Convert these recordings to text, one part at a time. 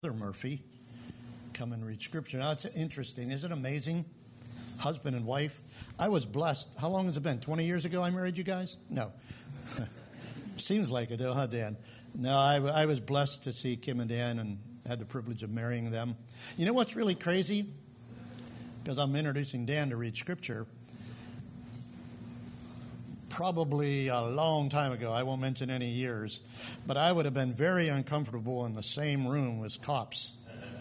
Murphy come and read Scripture. Now, it's interesting. Isn't it amazing? Husband and wife. I was blessed. How long has it been? 20 years ago I married you guys? No. Seems like it, though, huh, Dan? No, I was blessed to see Kim and Dan and had the privilege of marrying them. You know what's really crazy? Because I'm introducing Dan to read Scripture. Probably a long time ago, I won't mention any years, but I would have been very uncomfortable in the same room with cops.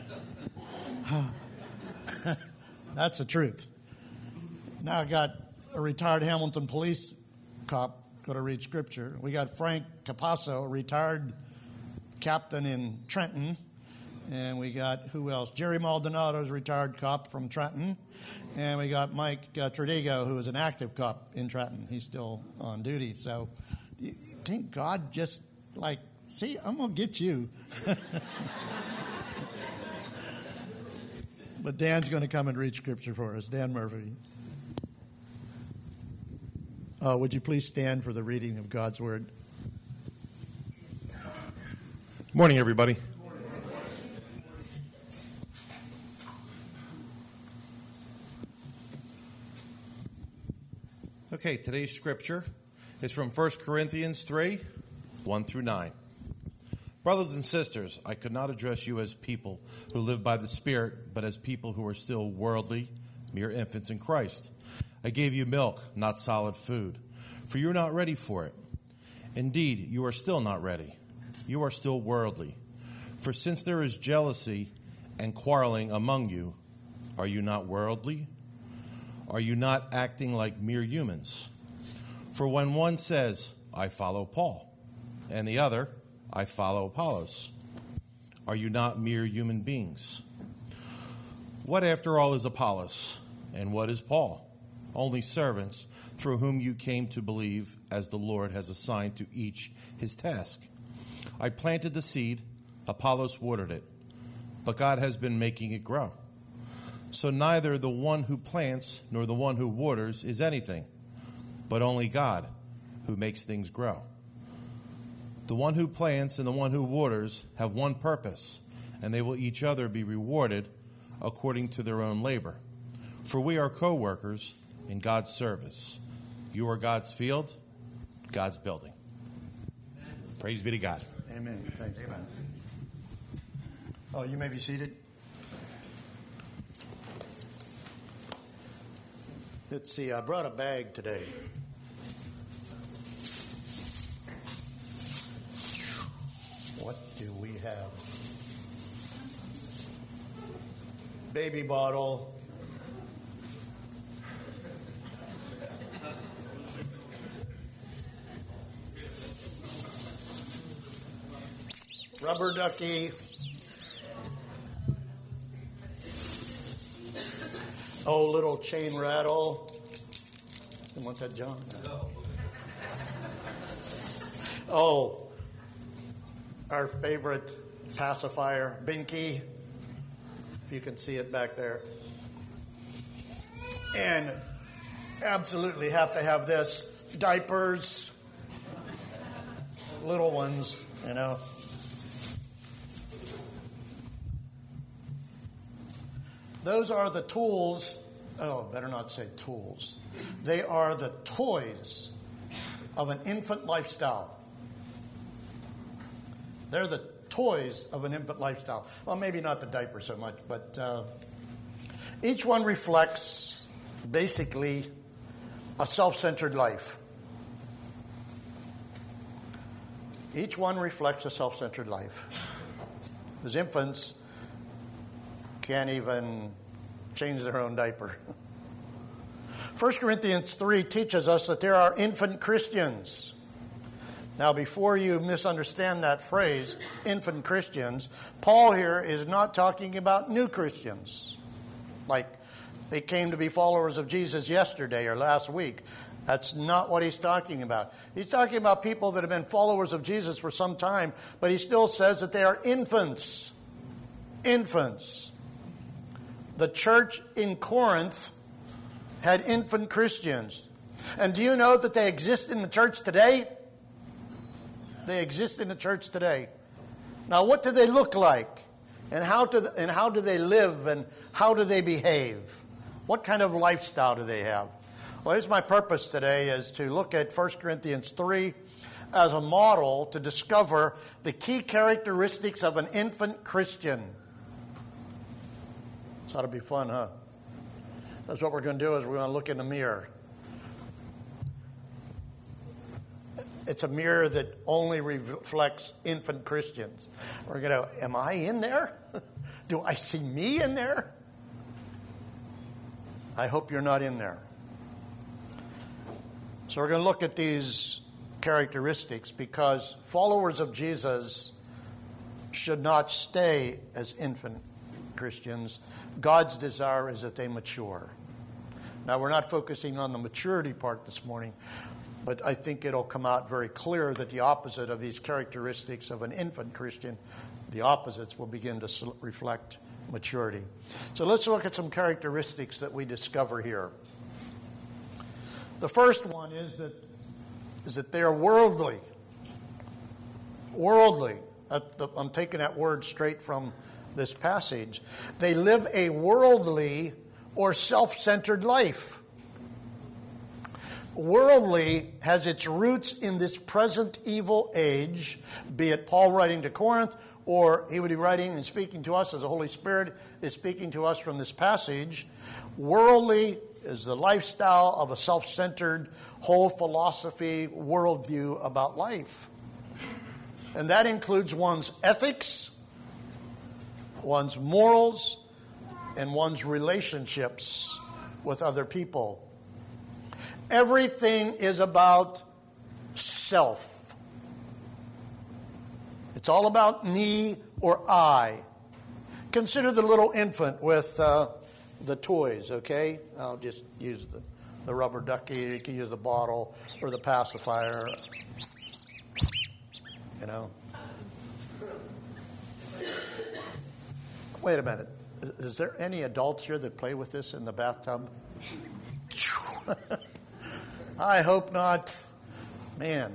That's the truth. Now I got a retired Hamilton police cop going to read Scripture. We got Frank Capasso, a retired captain in Trenton. And we got, who else? Jerry Maldonado's a retired cop from Trenton. And we got Mike Tradigo, who is an active cop in Trenton. He's still on duty. So you think God just like, see, I'm going to get you. But Dan's going to come and read Scripture for us. Dan Murphy. Would you please stand for the reading of God's Word? Good morning, everybody. Okay, today's scripture is from 1 Corinthians 3, 1 through 9. Brothers and sisters, I could not address you as people who live by the Spirit, but as people who are still worldly, mere infants in Christ. I gave you milk, not solid food, for you are not ready for it. Indeed, you are still not ready. You are still worldly. For since there is jealousy and quarreling among you, are you not worldly? Are you not acting like mere humans? For when one says, I follow Paul, and the other, I follow Apollos, are you not mere human beings? What, after all, is Apollos, and what is Paul? Only servants through whom you came to believe, as the Lord has assigned to each his task. I planted the seed, Apollos watered it, but God has been making it grow. So neither the one who plants nor the one who waters is anything, but only God who makes things grow. The one who plants and the one who waters have one purpose, and they will each other be rewarded according to their own labor. For we are co-workers in God's service. You are God's field, God's building. Praise be to God. Amen. Thank you. Amen. Oh, you may be seated. Let's see, I brought a bag today. What do we have? Baby bottle. Rubber ducky. Oh, little chain rattle. You want that, John? No. Oh, our favorite pacifier, Binky. If you can see it back there. And absolutely have to have this. Diapers. Little ones, you know. Those are the tools. Oh, better not say tools. They are the toys of an infant lifestyle. They're the toys of an infant lifestyle. Well, maybe not the diaper so much, but each one reflects basically a self-centered life. Each one reflects a self-centered life. As infants can't even change their own diaper. 1 Corinthians 3 teaches us that there are infant Christians. Now, before you misunderstand that phrase, infant Christians, Paul here is not talking about new Christians, like they came to be followers of Jesus yesterday or last week. That's not what he's talking about. He's talking about people that have been followers of Jesus for some time, but he still says that they are infants. Infants. The church in Corinth had infant Christians. And do you know that they exist in the church today? They exist in the church today. Now, what do they look like? And how do they live, and how do they behave? What kind of lifestyle do they have? Well, here's my purpose today, is to look at 1 Corinthians 3 as a model to discover the key characteristics of an infant Christian. This ought to be fun, huh? That's what we're going to do, is we're going to look in the mirror. It's a mirror that only reflects infant Christians. We're going to, am I in there? Do I see me in there? I hope you're not in there. So we're going to look at these characteristics, because followers of Jesus should not stay as infant Christians. God's desire is that they mature. Now, we're not focusing on the maturity part this morning, but I think it'll come out very clear that the opposite of these characteristics of an infant Christian, the opposites will begin to reflect maturity. So let's look at some characteristics that we discover here. The first one is that they are worldly. Worldly. I'm taking that word straight from this passage. They live a worldly or self-centered life. Worldly has its roots in this present evil age, be it Paul writing to Corinth, or he would be writing and speaking to us as the Holy Spirit is speaking to us from this passage. Worldly is the lifestyle of a self-centered, whole philosophy, worldview about life. And that includes one's ethics, one's morals, and one's relationships with other people. Everything is about self. It's all about me or I. Consider the little infant with the toys, okay? I'll just use the rubber ducky. You can use the bottle or the pacifier. You know. Wait a minute. Is there any adults here that play with this in the bathtub? I hope not. Man.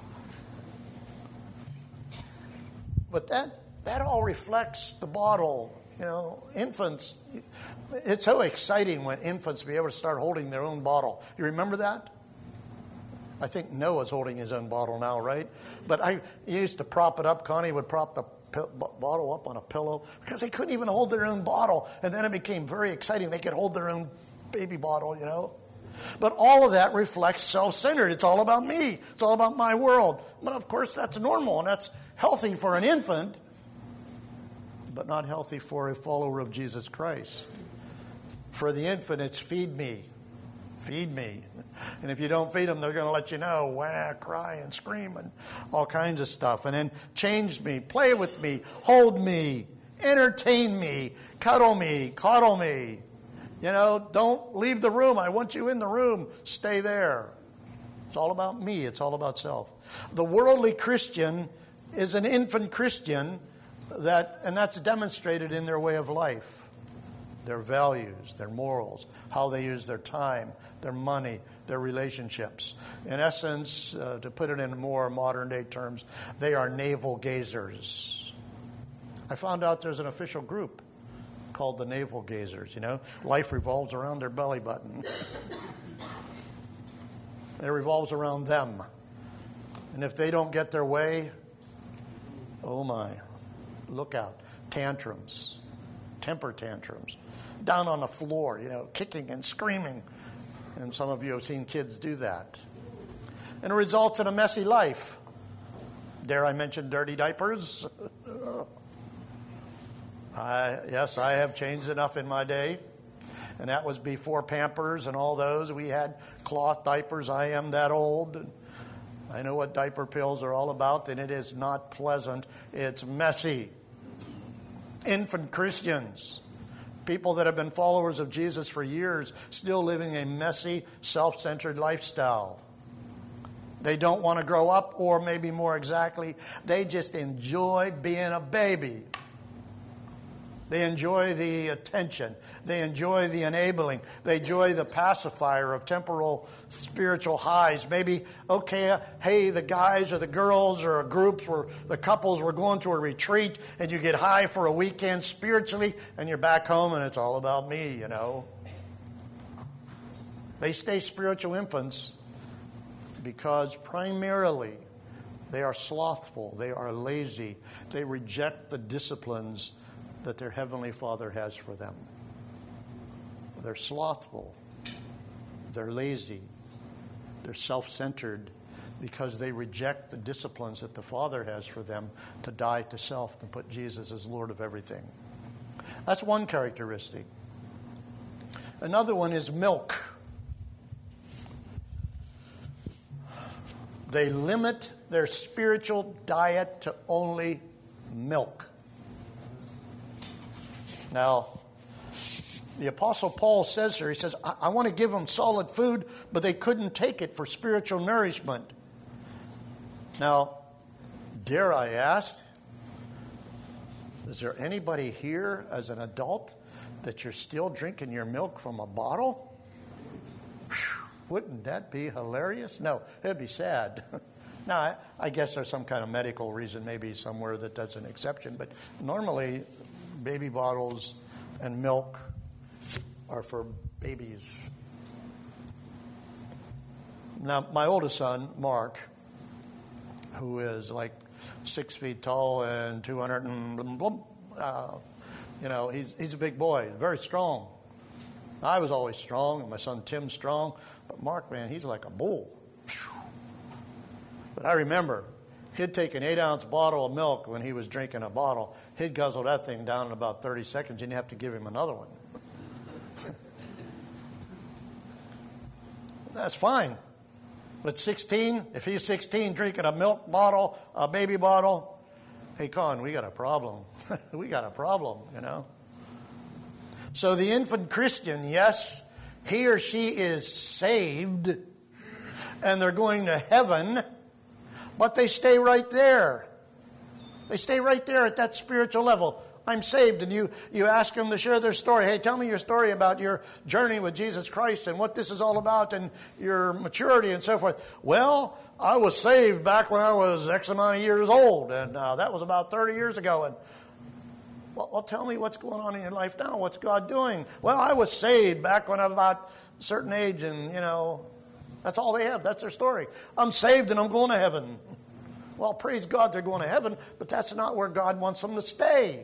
But that all reflects the bottle. You know, infants, it's so exciting when infants be able to start holding their own bottle. You remember that? I think Noah's holding his own bottle now, right? But I used to prop it up. Connie would prop the bottle up on a pillow because they couldn't even hold their own bottle. And then it became very exciting. They could hold their own baby bottle, you know. But all of that reflects self-centered. It's all about me. It's all about my world. But of course, that's normal and that's healthy for an infant, but not healthy for a follower of Jesus Christ. For the infant, it's feed me. Feed me. And if you don't feed them, they're going to let you know, wah, cry and scream and all kinds of stuff. And then change me, play with me, hold me, entertain me, cuddle me, coddle me. You know, don't leave the room. I want you in the room. Stay there. It's all about me. It's all about self. The worldly Christian is an infant Christian, and that's demonstrated in their way of life, their values, their morals, how they use their time, their money, their relationships. In essence, to put it in more modern day terms, they are navel gazers. I found out there's an official group called the navel gazers. You know, life revolves around their belly button. It revolves around them. And if they don't get their way, oh my, look out. Tantrums, temper tantrums, down on the floor, you know, kicking and screaming. And some of you have seen kids do that. And it results in a messy life. Dare I mention dirty diapers? Yes, I have changed enough in my day. And that was before Pampers and all those. We had cloth diapers. I am that old. I know what diaper pills are all about, and it is not pleasant. It's messy. Infant Christians, people that have been followers of Jesus for years, still living a messy, self-centered lifestyle. They don't want to grow up, or maybe more exactly, they just enjoy being a baby. They enjoy the attention. They enjoy the enabling. They enjoy the pacifier of temporal spiritual highs. Maybe, okay, hey, the guys or the girls or groups or the couples were going to a retreat and you get high for a weekend spiritually and you're back home and it's all about me, you know. They stay spiritual infants because primarily they are slothful. They are lazy. They reject the disciplines that their Heavenly Father has for them. They're slothful. They're lazy. They're self-centered because they reject the disciplines that the Father has for them to die to self and put Jesus as Lord of everything. That's one characteristic. Another one is milk. They limit their spiritual diet to only milk. Now, the Apostle Paul says here, he says, I want to give them solid food, but they couldn't take it for spiritual nourishment. Now, dare I ask, is there anybody here as an adult that you're still drinking your milk from a bottle? Whew, wouldn't that be hilarious? No, it'd be sad. Now, I guess there's some kind of medical reason maybe somewhere that that's an exception, but normally baby bottles and milk are for babies. Now, my oldest son, Mark, who is like 6 feet tall and 200 and he's a big boy, very strong. I was always strong, and my son Tim's strong, but Mark, man, he's like a bull. But I remember he'd take an 8-ounce bottle of milk when he was drinking a bottle. He'd guzzle that thing down in about 30 seconds, and you have to give him another one. That's fine. But 16, if he's 16 drinking a milk bottle, a baby bottle, hey, Con, we got a problem. We got a problem, you know. So the infant Christian, yes, he or she is saved, and they're going to heaven, but they stay right there. They stay right there at that spiritual level. I'm saved. And you ask them to share their story. Hey, tell me your story about your journey with Jesus Christ and what this is all about and your maturity and so forth. Well, I was saved back when I was X amount of years old. And that was about 30 years ago. And well, tell me what's going on in your life now. What's God doing? Well, I was saved back when I was about a certain age. And, that's all they have. That's their story. I'm saved and I'm going to heaven. Well, praise God, they're going to heaven, but that's not where God wants them to stay.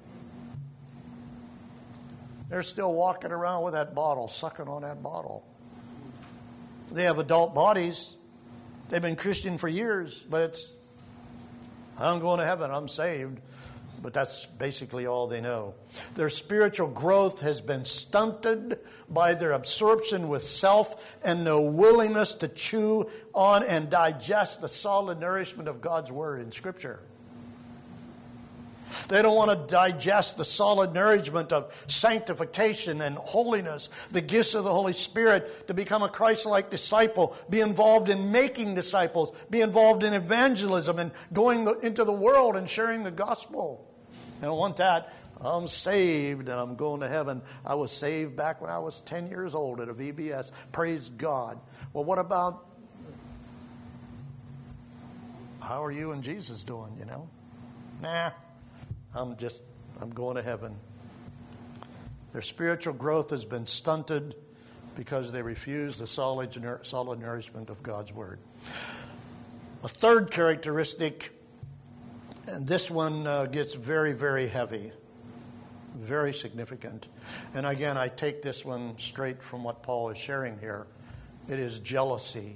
They're still walking around with that bottle, sucking on that bottle. They have adult bodies. They've been Christian for years, but I'm going to heaven, I'm saved. But that's basically all they know. Their spiritual growth has been stunted by their absorption with self and no willingness to chew on and digest the solid nourishment of God's Word in Scripture. They don't want to digest the solid nourishment of sanctification and holiness, the gifts of the Holy Spirit to become a Christ-like disciple, be involved in making disciples, be involved in evangelism and going into the world and sharing the gospel. They don't want that. I'm saved and I'm going to heaven. I was saved back when I was 10 years old at a VBS. Praise God. Well, what about how are you and Jesus doing, Nah. I'm going to heaven. Their spiritual growth has been stunted because they refuse the solid nourishment of God's Word. A third characteristic, and this one gets very, very heavy, very significant. And again, I take this one straight from what Paul is sharing here. It is jealousy.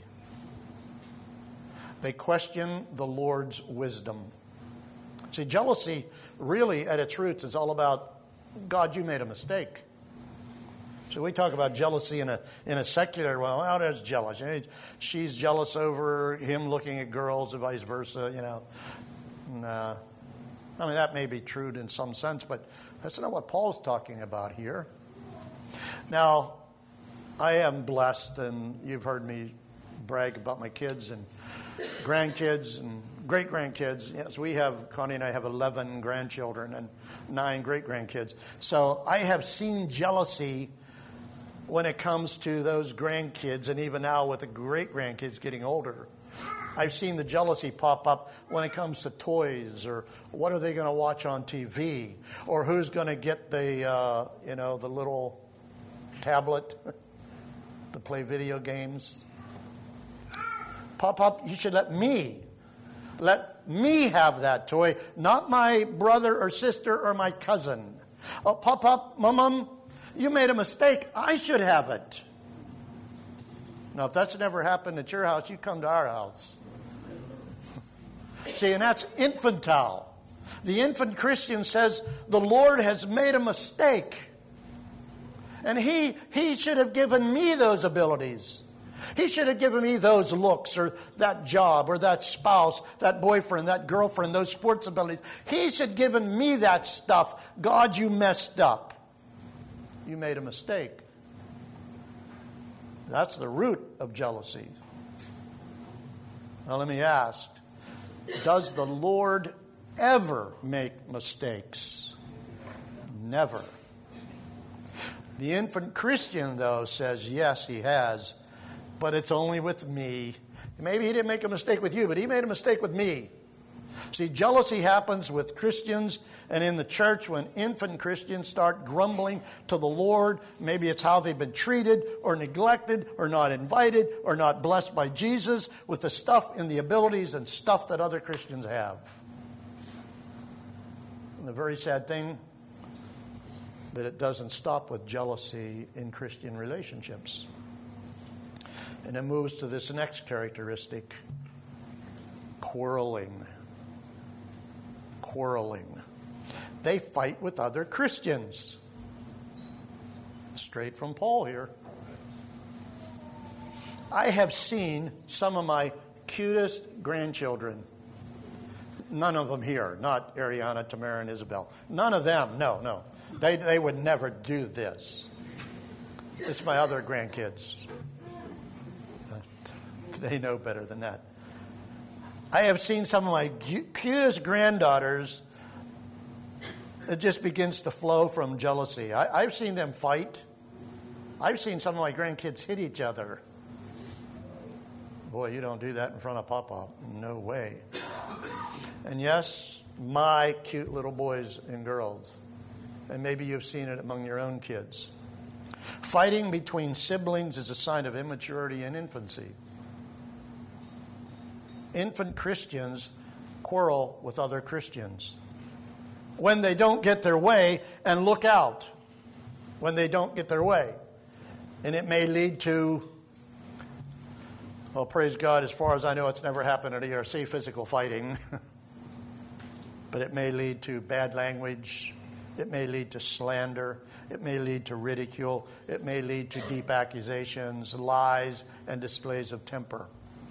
They question the Lord's wisdom. See, jealousy really at its roots is all about, God, you made a mistake. So we talk about jealousy in a secular, how does jealous? She's jealous over him looking at girls and vice versa, Nah. I mean, that may be true in some sense, but that's not what Paul's talking about here. Now, I am blessed, and you've heard me brag about my kids and grandkids and great-grandkids. Yes, Connie and I have 11 grandchildren and 9 great-grandkids. So I have seen jealousy when it comes to those grandkids, and even now with the great-grandkids getting older. I've seen the jealousy pop up when it comes to toys, or what are they going to watch on TV, or who's going to get the the little tablet to play video games. Pop, you should let me have that toy, not my brother or sister or my cousin. Oh, Pop, Mom, you made a mistake. I should have it. Now, if that's never happened at your house, you come to our house. See, and that's infantile. The infant Christian says, the Lord has made a mistake. And he should have given me those abilities. He should have given me those looks, or that job, or that spouse, that boyfriend, that girlfriend, those sports abilities. He should have given me that stuff. God, you messed up. You made a mistake. That's the root of jealousy. Now let me ask, does the Lord ever make mistakes? Never. The infant Christian, though, says, yes, he has, but it's only with me. Maybe he didn't make a mistake with you, but he made a mistake with me. See, jealousy happens with Christians and in the church when infant Christians start grumbling to the Lord. Maybe it's how they've been treated or neglected or not invited or not blessed by Jesus with the stuff and the abilities and stuff that other Christians have. And the very sad thing that it doesn't stop with jealousy in Christian relationships. And it moves to this next characteristic, quarreling. Quarreling. They fight with other Christians. Straight from Paul here. I have seen some of my cutest grandchildren. None of them here. Not Ariana, Tamara, and Isabel. None of them. No. They would never do this. It's my other grandkids. They know better than that. I have seen some of my cutest granddaughters. It just begins to flow from jealousy. I've seen them fight. I've seen some of my grandkids hit each other. Boy, you don't do that in front of Papa. No way. And yes, my cute little boys and girls. And maybe you've seen it among your own kids. Fighting between siblings is a sign of immaturity and infancy. Infant Christians quarrel with other Christians when they don't get their way, and look out when they don't get their way. And it may lead to, well, praise God, as far as I know, it's never happened at ERC, physical fighting. But it may lead to bad language. It may lead to slander. It may lead to ridicule. It may lead to deep accusations, lies, and displays of temper.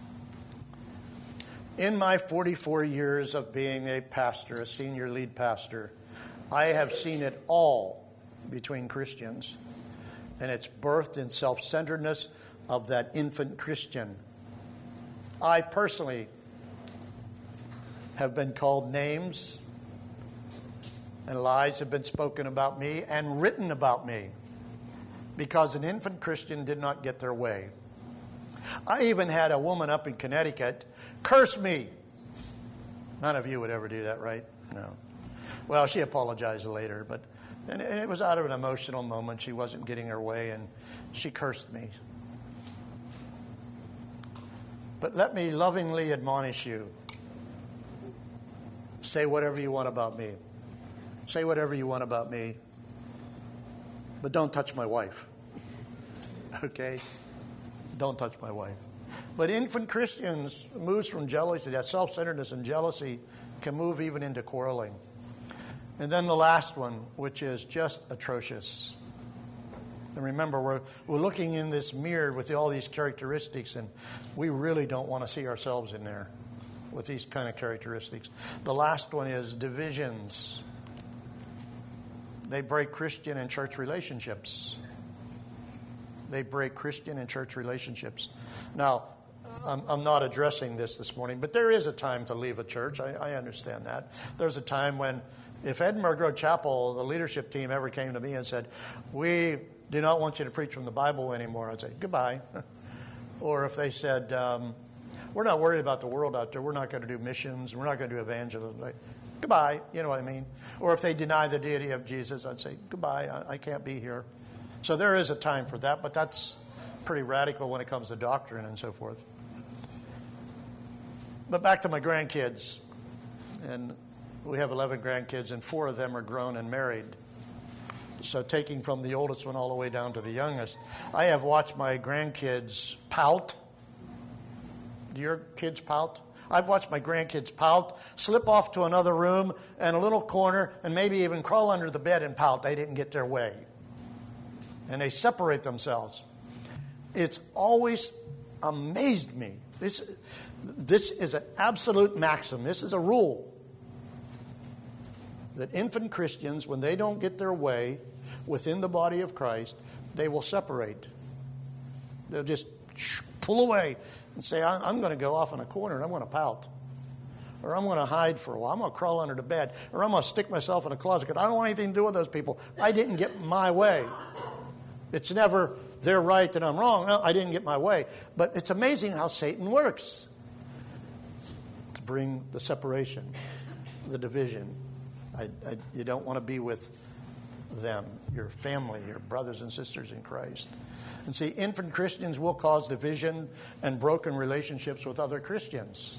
In my 44 years of being a pastor, a senior lead pastor, I have seen it all between Christians. And it's birthed in self-centeredness of that infant Christian. I personally have been called names, and lies have been spoken about me and written about me because an infant Christian did not get their way. I even had a woman up in Connecticut curse me. None of you would ever do that, right? No. Well, she apologized later, and it was out of an emotional moment. She wasn't getting her way, and she cursed me. But let me lovingly admonish you. Say whatever you want about me. Say whatever you want about me. But don't touch my wife. Okay? Don't touch my wife. But infant Christians moves from jealousy, that self-centeredness and jealousy can move even into quarreling. And then the last one, which is just atrocious. And remember, we're looking in this mirror with all these characteristics, and we really don't want to see ourselves in there with these kind of characteristics. The last one is divisions. They break Christian and church relationships. They break Christian and church relationships. Now, I'm not addressing this morning, but there is a time to leave a church. I understand that. There's a time when, if Edinburgh Road Chapel, the leadership team ever came to me and said, we do not want you to preach from the Bible anymore, I'd say, goodbye. Or if they said, we're not worried about the world out there, we're not going to do missions, we're not going to do evangelism, like, goodbye, you know what I mean? Or if they deny the deity of Jesus, I'd say, goodbye, I can't be here. So there is a time for that, but that's pretty radical when it comes to doctrine and so forth. But back to my grandkids. And we have 11 grandkids, and 4 of them are grown and married. So taking from the oldest one all the way down to the youngest, I have watched my grandkids pout. Do your kids pout? I've watched my grandkids pout, slip off to another room and a little corner, and maybe even crawl under the bed and pout. They didn't get their way. And they separate themselves. It's always amazed me. This is an absolute maxim. This is a rule. That infant Christians, when they don't get their way within the body of Christ, they will separate. They'll just pull away and say, I'm going to go off in a corner and I'm going to pout. Or I'm going to hide for a while. I'm going to crawl under the bed. Or I'm going to stick myself in a closet because I don't want anything to do with those people. I didn't get my way. It's never they're right and I'm wrong. No, I didn't get my way. But it's amazing how Satan works to bring the separation, the division. You don't want to be with them, your family, your brothers and sisters in Christ. And see, infant Christians will cause division and broken relationships with other Christians.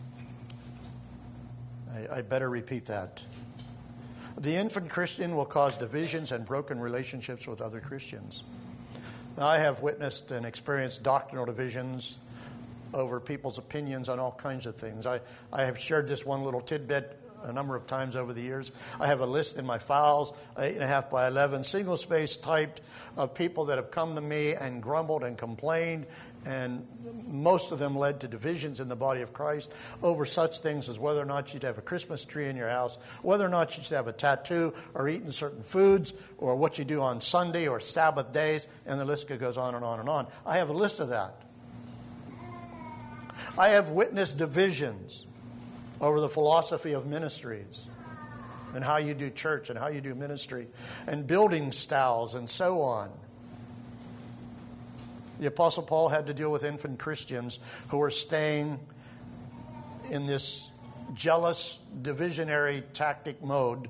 I better repeat that. The infant Christian will cause divisions and broken relationships with other Christians. Now, I have witnessed and experienced doctrinal divisions over people's opinions on all kinds of things. I have shared this one little tidbit a number of times over the years. I have a list in my files, 8.5 by 11, single space typed, of people that have come to me and grumbled and complained, and most of them led to divisions in the body of Christ over such things as whether or not you should have a Christmas tree in your house, whether or not you should have a tattoo or eating certain foods, or what you do on Sunday or Sabbath days, and the list goes on and on and on. I have a list of that. I have witnessed divisions over the philosophy of ministries and how you do church and how you do ministry and building styles and so on. The Apostle Paul had to deal with infant Christians who were staying in this jealous, divisionary tactic mode.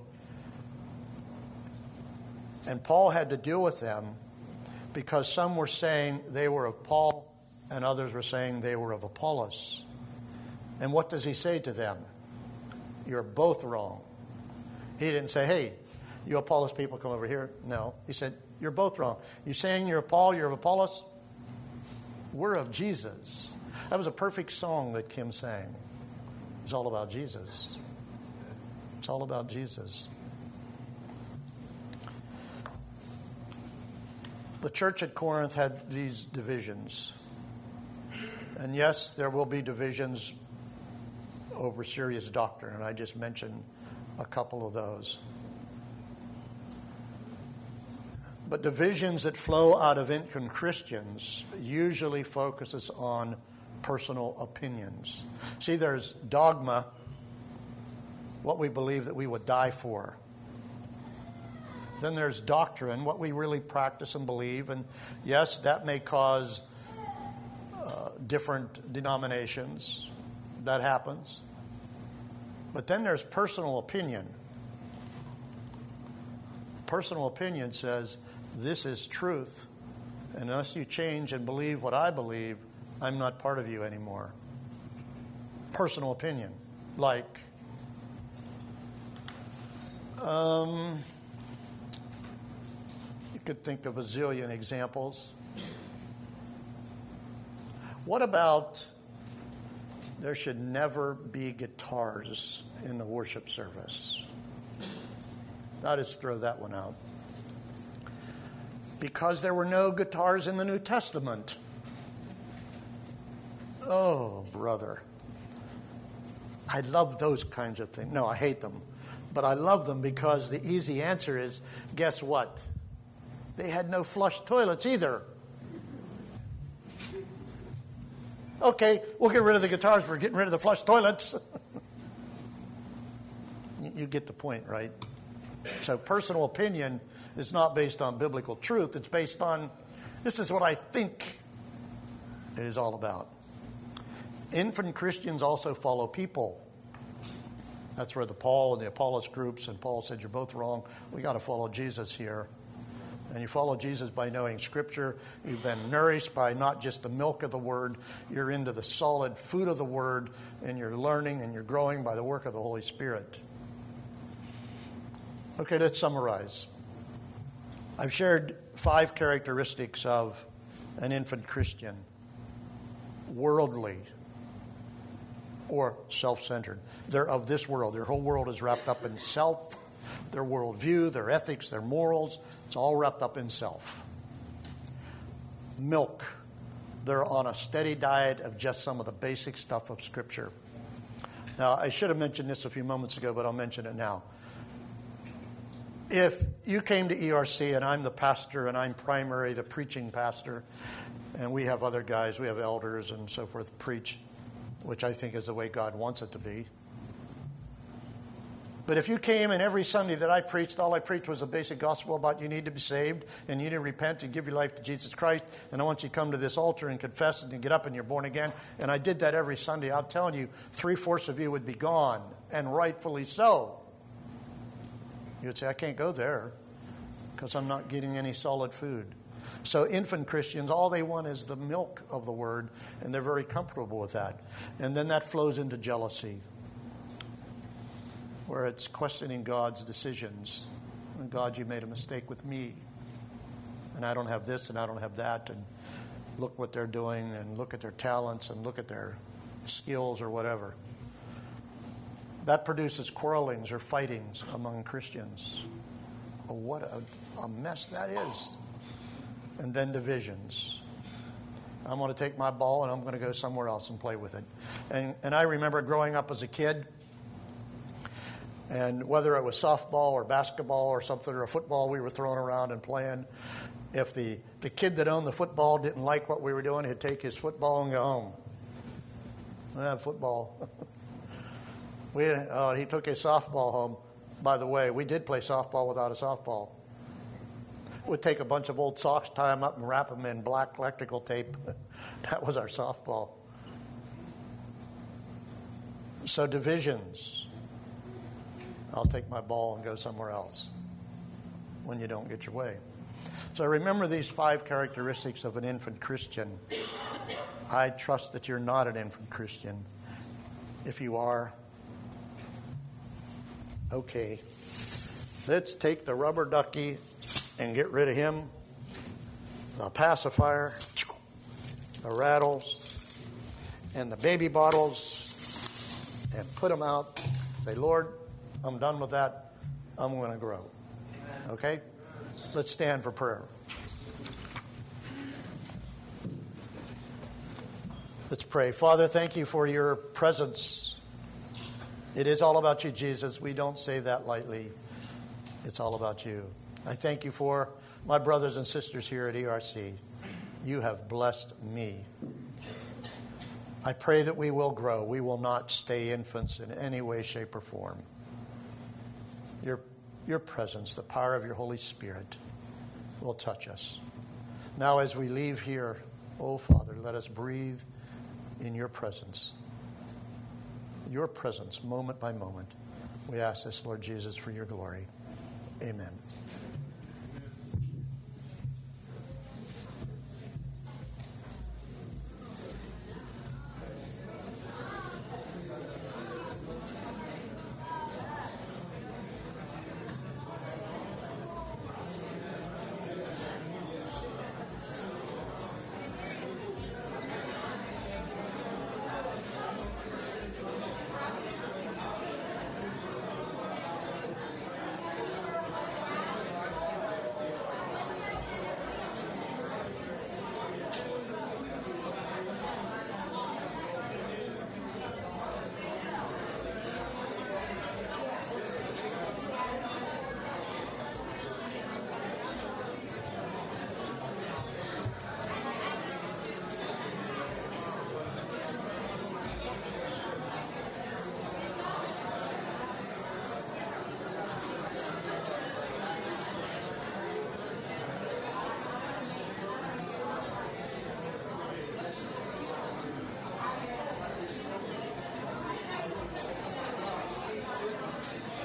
And Paul had to deal with them because some were saying they were of Paul and others were saying they were of Apollos. And what does he say to them? You're both wrong. He didn't say, hey, you Apollos people come over here. No. He said, you're both wrong. You saying you're of Paul, you're of Apollos? We're of Jesus. That was a perfect song that Kim sang. It's all about Jesus. It's all about Jesus. The church at Corinth had these divisions. And yes, there will be divisions over serious doctrine, and I just mentioned a couple of those. But divisions that flow out of infant Christians usually focuses on personal opinions. See, there's dogma, what we believe that we would die for. Then there's doctrine, what we really practice and believe, and yes, that may cause different denominations. That happens. But then there's personal opinion. Personal opinion says, this is truth. And unless you change and believe what I believe, I'm not part of you anymore. Personal opinion. Like, you could think of a zillion examples. What about there should never be guitars in the worship service? I'll just throw that one out. Because there were no guitars in the New Testament. Oh, brother. I love those kinds of things. No, I hate them. But I love them because the easy answer is, guess what? They had no flush toilets either. Okay, we'll get rid of the guitars. We're getting rid of the flush toilets. You get the point, right? So personal opinion is not based on biblical truth. It's based on, this is what I think it is all about. Infant Christians also follow people. That's where the Paul and the Apollos groups, and Paul said, you're both wrong. We got to follow Jesus here. And you follow Jesus by knowing Scripture. You've been nourished by not just the milk of the Word. You're into the solid food of the Word, and you're learning and you're growing by the work of the Holy Spirit. Okay, let's summarize. I've shared 5 characteristics of an infant Christian. Worldly or self-centered. They're of this world. Their whole world is wrapped up in self, their worldview, their ethics, their morals. It's all wrapped up in self. Milk. They're on a steady diet of just some of the basic stuff of Scripture. Now, I should have mentioned this a few moments ago, but I'll mention it now. If you came to ERC and I'm the pastor and I'm primary, the preaching pastor, and we have other guys, we have elders and so forth, preach, which I think is the way God wants it to be. But if you came and every Sunday that I preached, all I preached was a basic gospel about you need to be saved and you need to repent and give your life to Jesus Christ, and I want you to come to this altar and confess and get up and you're born again, and I did that every Sunday, I'm telling you, 3/4 of you would be gone, and rightfully so. You would say, I can't go there because I'm not getting any solid food. So infant Christians, all they want is the milk of the Word, and they're very comfortable with that. And then that flows into jealousy, where it's questioning God's decisions. And God, you made a mistake with me, and I don't have this and I don't have that, and look what they're doing, and look at their talents, and look at their skills or whatever. That produces quarrelings or fightings among Christians. Oh, what a mess that is. And then divisions. I'm going to take my ball and I'm going to go somewhere else and play with it. And I remember growing up as a kid, and whether it was softball or basketball or something, or a football we were throwing around and playing, if the kid that owned the football didn't like what we were doing, he'd take his football and go home. Football. He took his softball home. By the way, we did play softball without a softball. We'd take a bunch of old socks, tie them up, and wrap them in black electrical tape. That was our softball. So divisions. I'll take my ball and go somewhere else when you don't get your way. So remember these 5 characteristics of an infant Christian. I trust that you're not an infant Christian. If you are, okay, let's take the rubber ducky and get rid of him, the pacifier, the rattles, and the baby bottles, and put them out. Say, Lord, I'm done with that. I'm going to grow. Okay? Let's stand for prayer. Let's pray. Father, thank you for your presence. It is all about you, Jesus. We don't say that lightly. It's all about you. I thank you for my brothers and sisters here at ERC. You have blessed me. I pray that we will grow. We will not stay infants in any way, shape, or form. Your presence, the power of your Holy Spirit, will touch us. Now as we leave here, oh Father, let us breathe in your presence. Your presence, moment by moment. We ask this, Lord Jesus, for your glory. Amen.